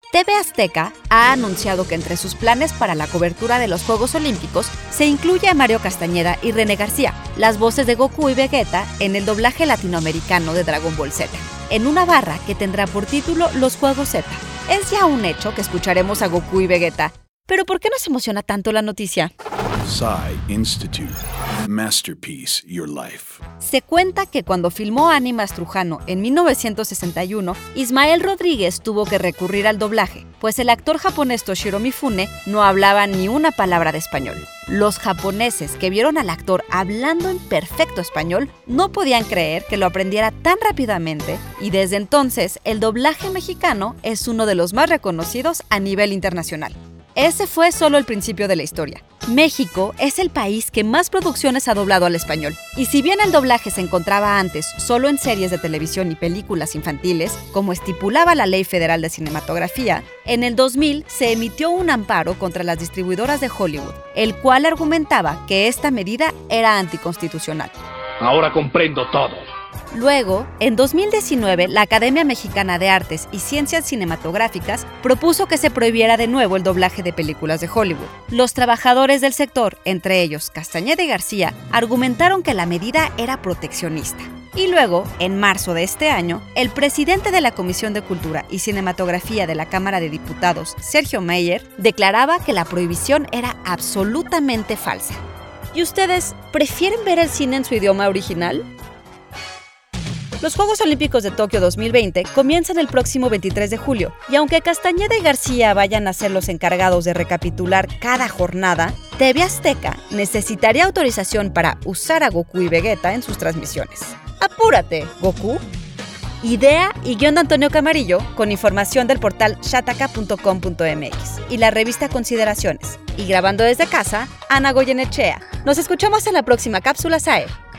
TV Azteca ha anunciado que entre sus planes para la cobertura de los Juegos Olímpicos se incluye a Mario Castañeda y René García, las voces de Goku y Vegeta, en el doblaje latinoamericano de Dragon Ball Z, en una barra que tendrá por título Los Juegos Z. Es ya un hecho que escucharemos a Goku y Vegeta. ¿Pero por qué nos emociona tanto la noticia? Psy Institute. Masterpiece Your Life. Se cuenta que cuando filmó Ánimas Trujano en 1961, Ismael Rodríguez tuvo que recurrir al doblaje, pues el actor japonés Toshiro Mifune no hablaba ni una palabra de español. Los japoneses que vieron al actor hablando en perfecto español no podían creer que lo aprendiera tan rápidamente, y desde entonces el doblaje mexicano es uno de los más reconocidos a nivel internacional. Ese fue solo el principio de la historia. México es el país que más producciones ha doblado al español. Y si bien el doblaje se encontraba antes solo en series de televisión y películas infantiles, como estipulaba la Ley Federal de Cinematografía, en el 2000 se emitió un amparo contra las distribuidoras de Hollywood, el cual argumentaba que esta medida era anticonstitucional. Ahora comprendo todo. Luego, en 2019, la Academia Mexicana de Artes y Ciencias Cinematográficas propuso que se prohibiera de nuevo el doblaje de películas de Hollywood. Los trabajadores del sector, entre ellos Castañeda y García, argumentaron que la medida era proteccionista. Y luego, en marzo de este año, el presidente de la Comisión de Cultura y Cinematografía de la Cámara de Diputados, Sergio Mayer, declaraba que la prohibición era absolutamente falsa. ¿Y ustedes prefieren ver el cine en su idioma original? Los Juegos Olímpicos de Tokio 2020 comienzan el próximo 23 de julio, y aunque Castañeda y García vayan a ser los encargados de recapitular cada jornada, TV Azteca necesitaría autorización para usar a Goku y Vegeta en sus transmisiones. ¡Apúrate, Goku! Idea y guión de Antonio Camarillo, con información del portal shataka.com.mx y la revista Consideraciones. Y grabando desde casa, Ana Goyenechea. Nos escuchamos en la próxima cápsula SAE.